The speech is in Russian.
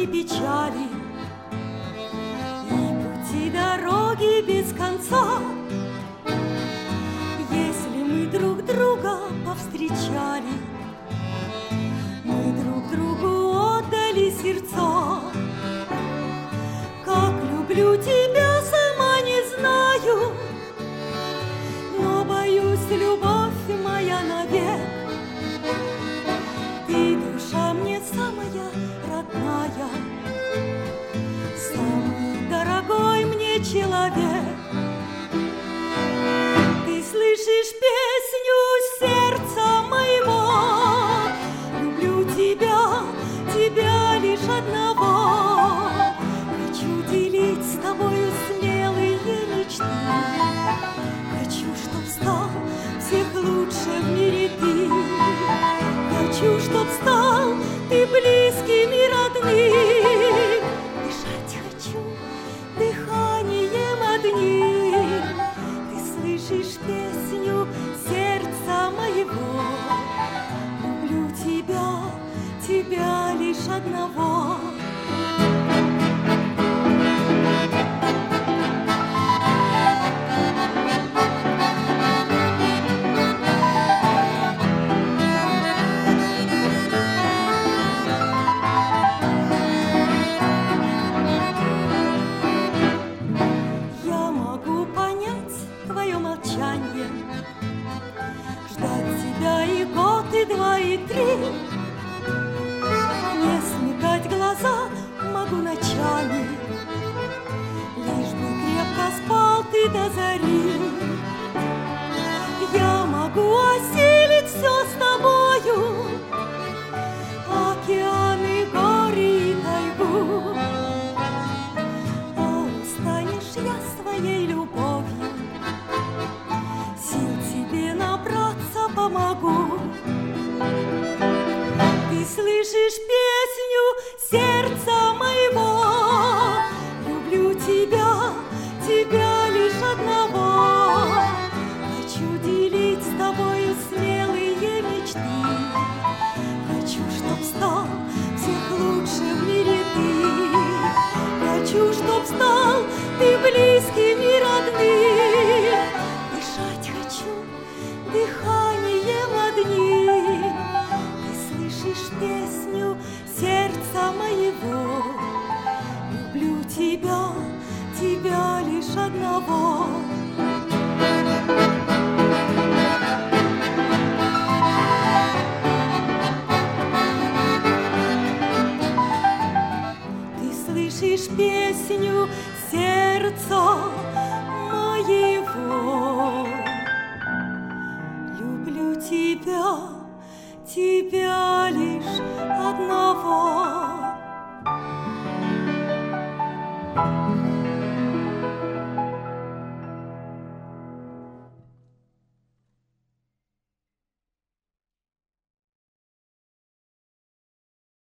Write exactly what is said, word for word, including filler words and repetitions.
и печали, и пути дороги без конца. Если мы друг друга повстречали, мы друг другу отдали сердца. Как люблю тебя, сама не знаю, но боюсь, любовь моя навек. Ты душа мне самая родная, самый дорогой мне человек. Ты слышишь песню сердца моего, люблю тебя, тебя лишь одного. Хочу делить с тобою смелые мечты, хочу, чтоб стал всех лучше в мире ты. Хочу, чтоб стал ты близким и родным. Дышать хочу дыханием одним. Ты слышишь песню сердца моего, люблю тебя, тебя лишь одного. Ждать тебя и год, и два, и три. Не смыкать глаза могу ночами, лишь бы крепко спал ты до зари. Я могу осилить все с тобою, океаны, горы и тайгу. А устанешь я своей любовью, сил тебе набраться помогу. Ты слышишь песню сердца моего, люблю тебя, тебя лишь одного. Хочу делить с тобою смелые мечты, хочу, чтоб стал всех лучше в мире ты. Хочу, чтоб стал ты близким и родным. Дышать хочу дыханием одним. Ты слышишь песню сердца моего, люблю тебя, тебя лишь одного. Ты слышишь песню сердца моего, люблю тебя, тебя лишь одного.